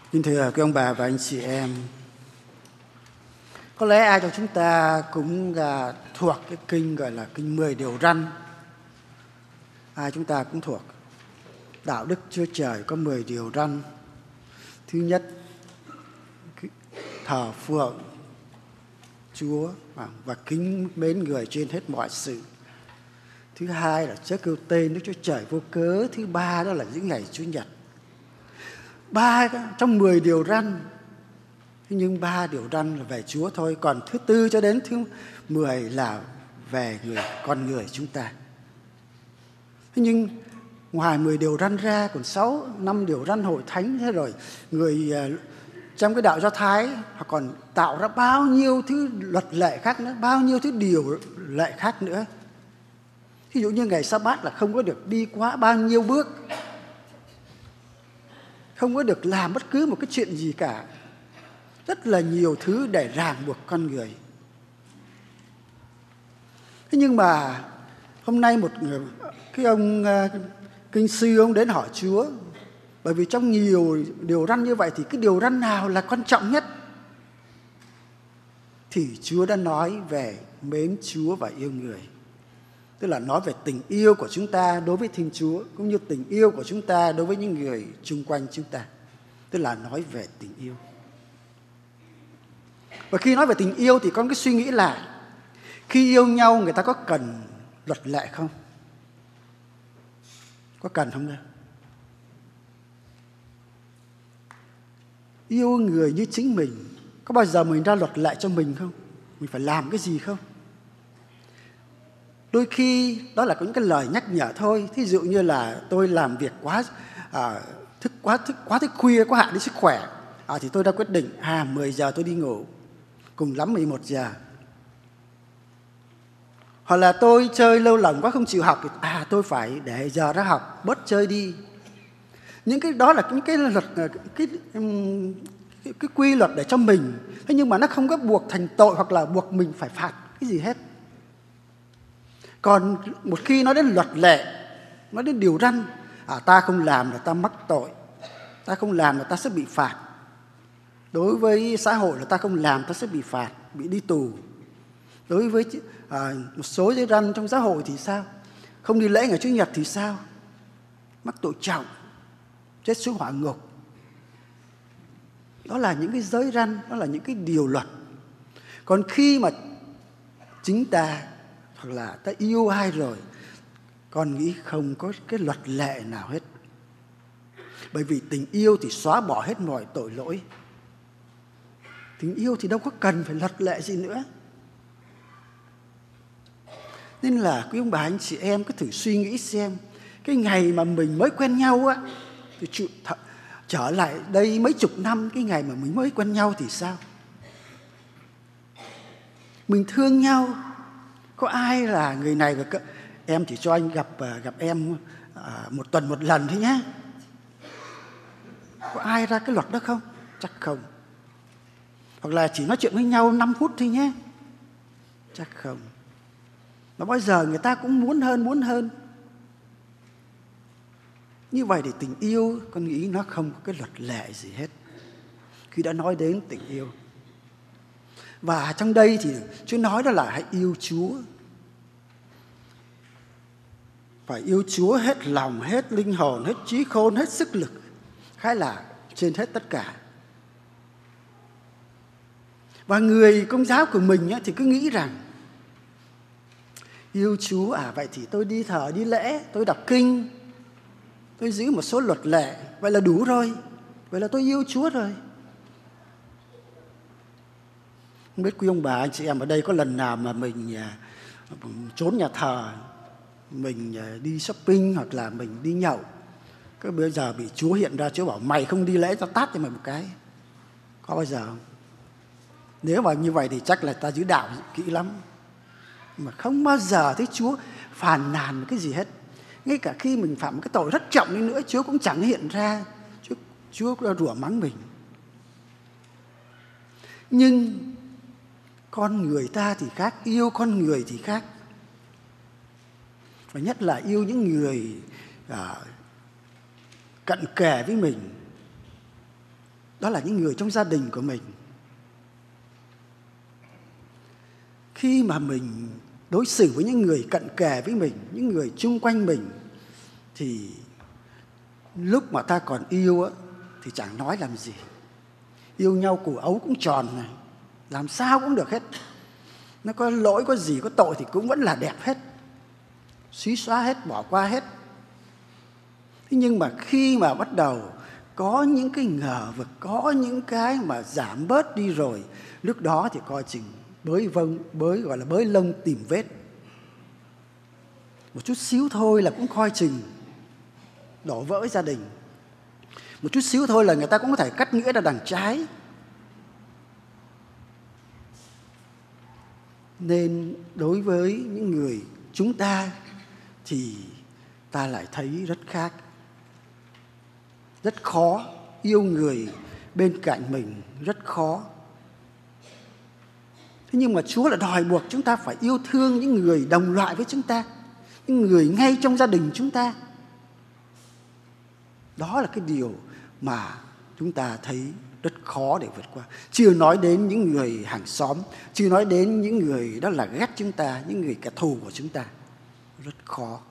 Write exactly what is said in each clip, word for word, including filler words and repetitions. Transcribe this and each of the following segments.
Kính thưa quý ông bà và anh chị em, có lẽ ai trong chúng ta cũng à, thuộc cái kinh gọi là kinh mười điều răn. Ai chúng ta cũng thuộc. Đạo đức Chúa Trời có mười điều răn. Thứ nhất, thờ phượng Chúa và kính mến người trên hết mọi sự. Thứ hai là chớ kêu tên Đức Chúa Trời vô cớ. Thứ ba đó là những ngày Chủ nhật. Ba trong mười điều răn, nhưng ba điều răn là về Chúa thôi. Còn thứ tư cho đến thứ mười là về người con người chúng ta. Thế nhưng ngoài mười điều răn ra còn sáu, năm điều răn hội thánh. Thế rồi người trong cái đạo Do Thái họ còn tạo ra bao nhiêu thứ luật lệ khác nữa, bao nhiêu thứ điều lệ khác nữa. Ví dụ như ngày Sa-bát là không có được đi quá bao nhiêu bước, không có được làm bất cứ một cái chuyện gì cả. Rất là nhiều thứ để ràng buộc con người. Thế nhưng mà hôm nay một người, cái ông kinh sư ông đến hỏi Chúa, bởi vì trong nhiều điều răn như vậy thì cái điều răn nào là quan trọng nhất? Thì Chúa đã nói về mến Chúa và yêu người. Tức là nói về tình yêu của chúng ta đối với Thiên Chúa, cũng như tình yêu của chúng ta đối với những người chung quanh chúng ta. Tức là nói về tình yêu. Và khi nói về tình yêu thì con cái suy nghĩ là khi yêu nhau người ta có cần luật lệ không? Có cần không đâu? Yêu người như chính mình, có bao giờ mình ra luật lệ cho mình không? Mình phải làm cái gì không? Đôi khi đó là những cái lời nhắc nhở thôi. Thí dụ như là tôi làm việc quá à, thức quá thức quá thức khuya, có hại đến sức khỏe, à, thì tôi đã quyết định à mười giờ tôi đi ngủ, cùng lắm mười một giờ. Hoặc là tôi chơi lâu lần quá không chịu học thì à tôi phải để giờ ra học, bớt chơi đi. Những cái đó là những cái luật, cái, cái, cái, cái quy luật để cho mình. Thế nhưng mà nó không có buộc thành tội hoặc là buộc mình phải phạt cái gì hết. Còn một khi nói đến luật lệ, nói đến điều răn, à, ta không làm là ta mắc tội, ta không làm là ta sẽ bị phạt. Đối với xã hội là ta không làm ta sẽ bị phạt, bị đi tù. Đối với à, một số giới răn trong xã hội thì sao? Không đi lễ ngày Chủ nhật thì sao? Mắc tội trọng, chết xuống hỏa ngục. Đó là những cái giới răn, đó là những cái điều luật. Còn khi mà chính ta hoặc là ta yêu ai rồi, con nghĩ không có cái luật lệ nào hết. Bởi vì tình yêu thì xóa bỏ hết mọi tội lỗi. Tình yêu thì đâu có cần phải luật lệ gì nữa. Nên là quý ông bà anh chị em cứ thử suy nghĩ xem, cái ngày mà mình mới quen nhau á, thì trở lại đây mấy chục năm, cái ngày mà mình mới quen nhau thì sao? Mình thương nhau. Có ai là người này và em chỉ cho anh gặp gặp em một tuần một lần thôi nhé? Có ai ra cái luật đó không? Chắc không. Hoặc là chỉ nói chuyện với nhau năm phút thôi nhé? Chắc không. Mà bao giờ người ta cũng muốn hơn, muốn hơn. Như vậy thì tình yêu, con nghĩ nó không có cái luật lệ gì hết. Khi đã nói đến tình yêu. Và trong đây thì Chúa nói đó là hãy yêu Chúa. Phải yêu Chúa hết lòng, hết linh hồn, hết trí khôn, hết sức lực. Khá là trên hết tất cả. Và người Công giáo của mình thì cứ nghĩ rằng yêu Chúa, à vậy thì tôi đi thờ, đi lễ, tôi đọc kinh, tôi giữ một số luật lệ, vậy là đủ rồi. Vậy là tôi yêu Chúa rồi. Không biết quý ông bà anh chị em ở đây có lần nào mà mình trốn nhà thờ, mình đi shopping hoặc là mình đi nhậu, cái bây giờ bị Chúa hiện ra, Chúa bảo mày không đi lễ tao tát cho mày một cái. Có bao giờ không? Nếu mà như vậy thì chắc là ta giữ đạo kỹ lắm. Mà không bao giờ thấy Chúa phàn nàn cái gì hết. Ngay cả khi mình phạm một cái tội rất trọng đi nữa, Chúa cũng chẳng hiện ra. Chúa, Chúa rủa mắng mình. Nhưng con người ta thì khác, yêu con người thì khác. Và nhất là yêu những người à, cận kề với mình. đó là những người trong gia đình của mình. Khi mà mình đối xử với những người cận kề với mình, những người chung quanh mình, thì lúc mà ta còn yêu á, thì chẳng nói làm gì. Yêu nhau củ ấu cũng tròn này, làm sao cũng được hết. Nó có lỗi, có gì, có tội thì cũng vẫn là đẹp hết, xí xóa hết, bỏ qua hết. Thế nhưng mà khi mà bắt đầu có những cái ngờ vực, có những cái mà giảm bớt đi rồi, lúc đó thì coi chừng bới vông, bới gọi là bới lông tìm vết. Một chút xíu thôi là cũng coi chừng đổ vỡ gia đình. Một chút xíu thôi là người ta cũng có thể cắt nghĩa ra đằng trái. Nên đối với những người chúng ta thì ta lại thấy rất khác. Rất khó yêu người bên cạnh mình, rất khó. Thế nhưng mà Chúa lại đòi buộc chúng ta phải yêu thương những người đồng loại với chúng ta, những người ngay trong gia đình chúng ta. Đó là cái điều mà chúng ta thấy rất khó để vượt qua. Chưa nói đến những người hàng xóm, chưa nói đến những người đó là ghét chúng ta, những người kẻ thù của chúng ta. Rất khó.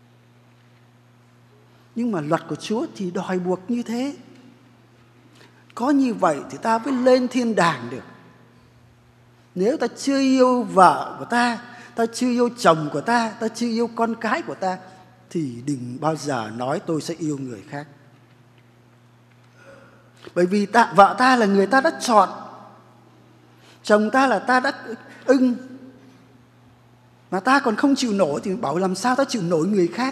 Nhưng mà luật của Chúa thì đòi buộc như thế. Có như vậy thì ta mới lên thiên đàng được. Nếu ta chưa yêu vợ của ta, ta chưa yêu chồng của ta, ta chưa yêu con cái của ta, thì đừng bao giờ nói tôi sẽ yêu người khác. Bởi vì ta, vợ ta là người ta đã chọn, chồng ta là ta đã ưng, mà ta còn không chịu nổi thì bảo làm sao ta chịu nổi người khác.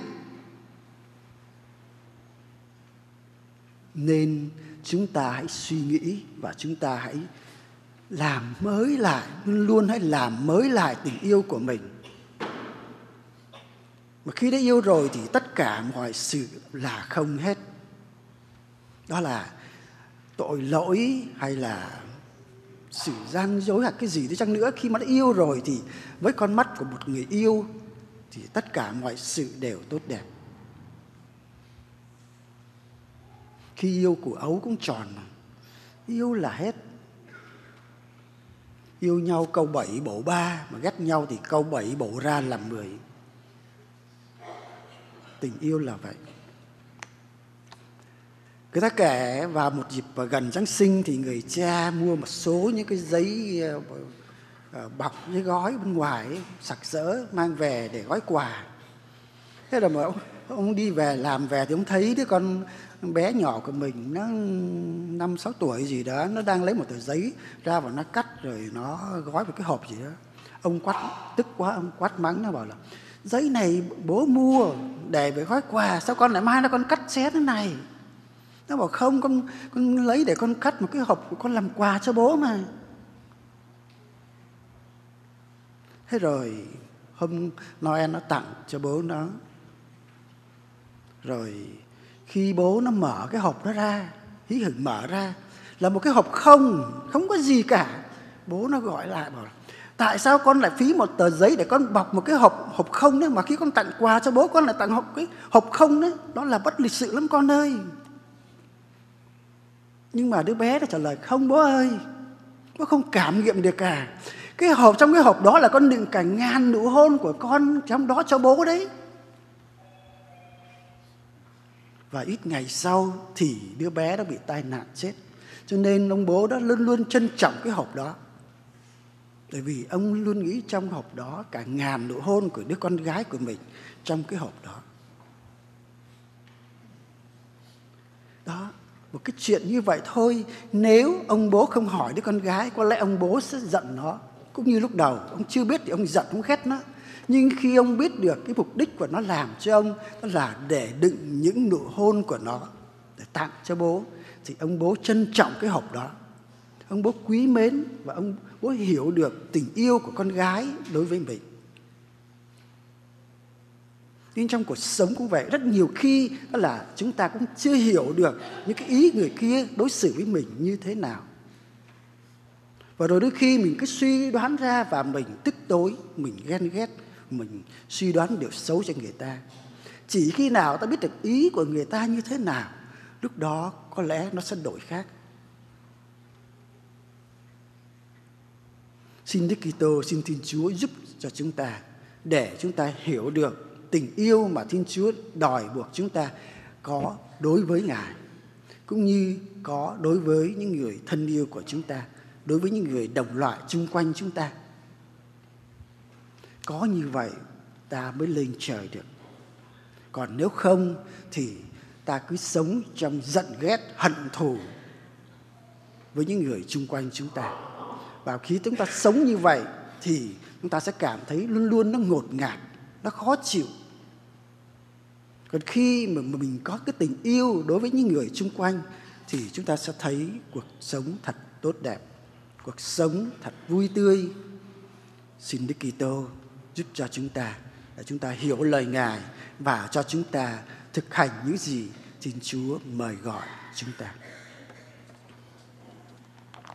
Nên chúng ta hãy suy nghĩ và chúng ta hãy làm mới lại, luôn luôn hãy làm mới lại tình yêu của mình. Mà khi đã yêu rồi thì tất cả mọi sự là không hết. Đó là tội lỗi hay là sự gian dối hoặc cái gì đi chăng nữa, khi mà đã yêu rồi thì với con mắt của một người yêu thì tất cả mọi sự đều tốt đẹp. Khi yêu củ ấu cũng tròn mà. Yêu là hết. Yêu nhau câu bảy bổ ba, mà ghét nhau thì câu bảy bổ ra làm mười. Tình yêu là vậy. Người ta kể vào một dịp gần Giáng sinh thì người cha mua một số những cái giấy bọc, cái gói bên ngoài ấy, sặc sỡ mang về để gói quà. Thế là mà ông, ông đi về làm về thì ông thấy đứa con bé nhỏ của mình nó năm sáu tuổi gì đó, nó đang lấy một tờ giấy ra và nó cắt rồi nó gói vào cái hộp gì đó. Ông quát, tức quá, ông quát mắng, nó bảo là giấy này bố mua để về gói quà, sao con lại mai nó con cắt xé thế này? Nó bảo không, con con lấy để con cắt một cái hộp của con làm quà cho bố mà. Thế rồi hôm Noel nó tặng cho bố nó. Rồi khi bố nó mở cái hộp đó ra, hí hửng mở ra, là một cái hộp không, không có gì cả. Bố nó gọi lại bảo là tại sao con lại phí một tờ giấy để con bọc một cái hộp hộp không đấy, mà khi con tặng quà cho bố con lại tặng hộp cái hộp không đấy, đó là bất lịch sự lắm con ơi. Nhưng mà đứa bé nó trả lời không bố ơi, bố không cảm nghiệm được cả. Cái hộp, trong cái hộp đó là con đựng cả ngàn nụ hôn của con trong đó cho bố đấy. Và ít ngày sau thì đứa bé đã bị tai nạn chết. Cho nên ông bố đã luôn luôn trân trọng cái hộp đó. Bởi vì ông luôn nghĩ trong hộp đó cả ngàn nụ hôn của đứa con gái của mình trong cái hộp đó. Đó, một cái chuyện như vậy thôi. Nếu ông bố không hỏi đứa con gái, có lẽ ông bố sẽ giận nó. Cũng như lúc đầu, ông chưa biết thì ông giận, ông ghét nó. Nhưng khi ông biết được cái mục đích của nó làm cho ông, đó là để đựng những nụ hôn của nó, để tặng cho bố, thì ông bố trân trọng cái hộp đó. Ông bố quý mến và ông bố hiểu được tình yêu của con gái đối với mình. Nhưng trong cuộc sống cũng vậy, rất nhiều khi đó là chúng ta cũng chưa hiểu được những cái ý người kia đối xử với mình như thế nào. Và rồi đôi khi mình cứ suy đoán ra và mình tức tối, mình ghen ghét, mình suy đoán điều xấu cho người ta. Chỉ khi nào ta biết được ý của người ta như thế nào, lúc đó có lẽ nó sẽ đổi khác. Xin Đức Kitô, xin Thiên Chúa giúp cho chúng ta để chúng ta hiểu được tình yêu mà Thiên Chúa đòi buộc chúng ta có đối với Ngài, cũng như có đối với những người thân yêu của chúng ta, đối với những người đồng loại chung quanh chúng ta. Có như vậy ta mới lên trời được. Còn nếu không thì ta cứ sống trong giận ghét, hận thù với những người chung quanh chúng ta. Và khi chúng ta sống như vậy thì chúng ta sẽ cảm thấy luôn luôn nó ngột ngạt, nó khó chịu. Còn khi mà mình có cái tình yêu đối với những người chung quanh thì chúng ta sẽ thấy cuộc sống thật tốt đẹp, cuộc sống thật vui tươi. Xin Đức Kitô giúp cho chúng ta để chúng ta hiểu lời Ngài và cho chúng ta thực hành những gì Thiên Chúa mời gọi chúng ta.